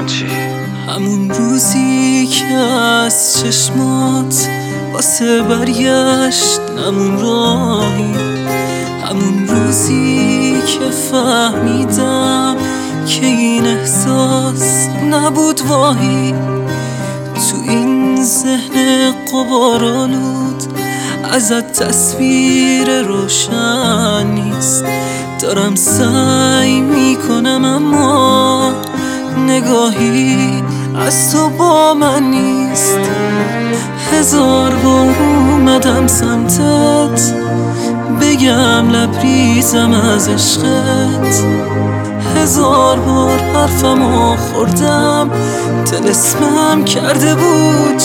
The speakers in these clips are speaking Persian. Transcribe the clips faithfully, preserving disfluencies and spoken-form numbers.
الان چی؟ همون روزی که از چشمات واسه برگشت نمون راهی، همون روزی که فهمیدم که این احساس نبود واهی. تو این ذهن غبارآلود ازت تصویر روشن نیست، دارم سعی میکنم اما نگاهی از تو با من نیست. هزار بار اومدم سمتت بگم لبریزم از عشقت، هزار بار حرفمو خوردم طلسمم کرده بود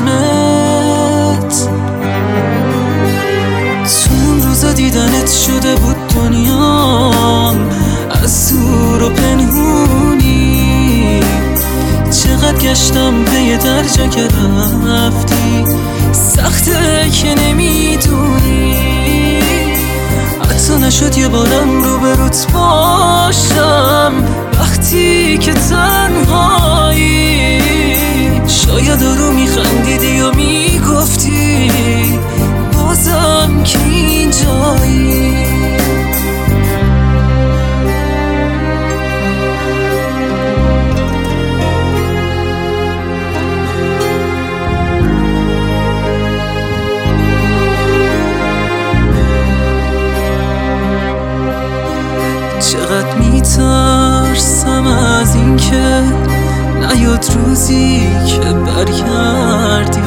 چشمت. تو اون روزا دیدنت شده بود دنیام از دور و پنهونی، چقدر گشتم به یه درجا که رفتی، سخته که نمیدونی. حتی نشد یه بارم رو به روت باشم وقتی که تنهایی، شاید رو میخندیدی و میگفتی بازم که اینجایی. چقدر میترسم از این که نیاد روزی که برگردی،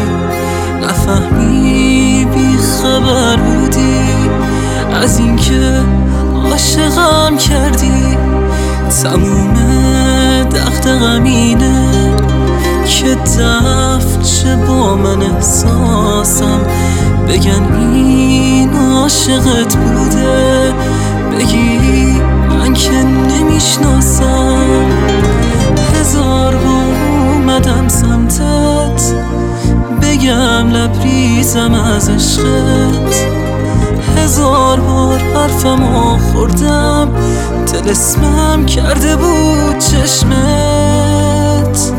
نفهمی بی خبر بودی از این که عاشقم کردی. تموم دغدغه‌م اینه که دفن شه با من احساسم، بگن این عاشقت بوده، بگی من که نمیشناسم. هزار بار اومدم سمتت بگم لبریزم از عشقت، هزار بار حرفمو خوردم طلسمم کرده بود چشمت.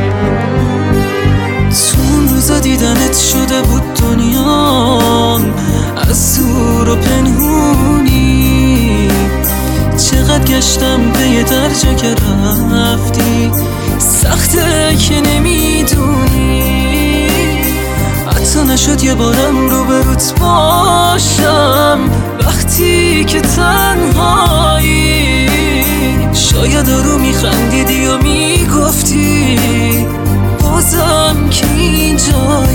تو اون روزا دیدنت شده بود دنیام از دور و پنهونی، چقدر گشتم به یه درجا که رفتی، سخته که نمیدونی. حتی نشد یه بارم رو به روت باشم وقتی که تنهایی، شاید رو میخندیدی و میگفتی بازم که اینجایی.